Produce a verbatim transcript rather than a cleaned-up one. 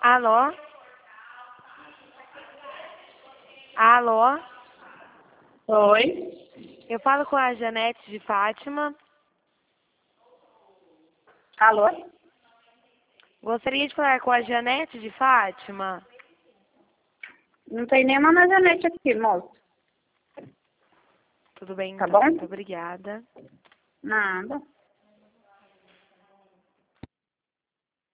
Alô? Alô? Oi. Eu falo com a Janete de Fátima. Alô? Gostaria de falar com a Janete de Fátima. Não tem nenhuma na Janete aqui, moço. Tudo bem, Tá então. bom? Muito obrigada. Nada.